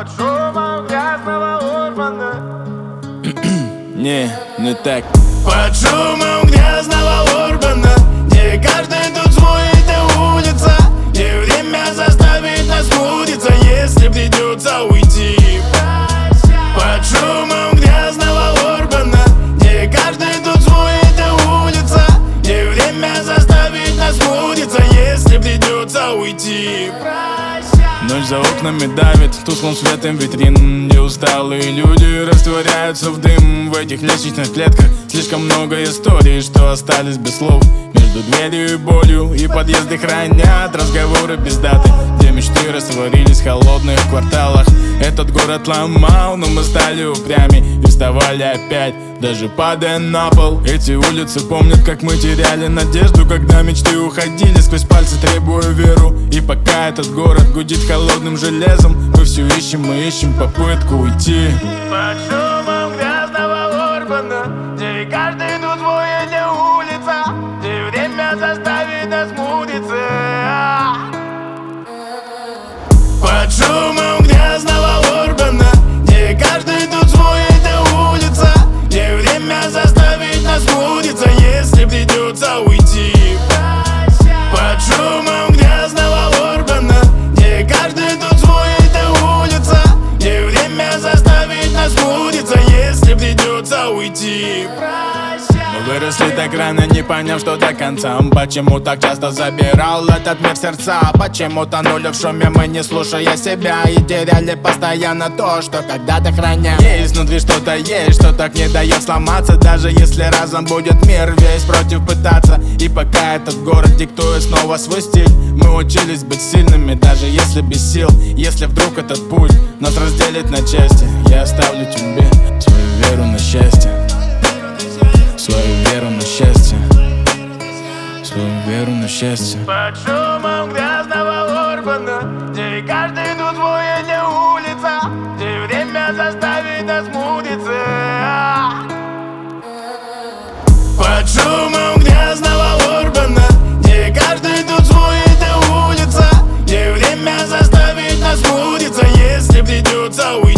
Под шумом грязного урбана. Не так. Под шумом грязного урбана, где каждый тут свой, это улица, где время заставит нас мудиться, если придется уйти. Под шумом грязного урбана, где каждый тут свой, это улица, где время заставит нас мудиться, если придется уйти. Ночь за окнами давит тусклым светом витрин, где усталые люди растворяются в дым. В этих лестничных клетках слишком много историй, что остались без слов. Между дверью и болью и подъезды хранят разговоры без даты, где мечты растворились в холодных кварталах. Этот город ломал, но мы стали упрями и вставали опять, даже падая на пол. Эти улицы помнят, как мы теряли надежду, когда мечты уходили сквозь пальцы, требуя веру. И пока этот город гудит холодным железом, мы все ищем, мы ищем попытку уйти. Под шумом грязного урбана, где каждый тут свой, это улица, где время заставит нас мудиться. Под шумом грязного урбана, где каждый тут свой, это улица, где время заставит нас мудиться, если придется уйти. Под шумом грязного урбана, где каждый тут свой, это улица, где время заставит нас мудиться, если придется уйти. Мы выросли так рано, не поняв, что до конца. Почему так часто забирал этот мир сердца? Почему тонули в шуме мы, не слушая себя, и теряли постоянно то, что когда-то храня. Есть внутри что-то есть, что так не дает сломаться, даже если разом будет мир весь против пытаться. И пока этот город диктует снова свой стиль, мы учились быть сильными, даже если без сил. Если вдруг этот путь нас разделит на части, я оставлю тебе свою веру на счастье, свою веру на счастье, свою веру на счастье. Под шумом грязного урбана, где каждый тут свой, это улица, где время заставит нас мудиться. Под шумом грязного урбана, где каждый тут свой, это улица, где время заставит нас мудиться, если придется уйти.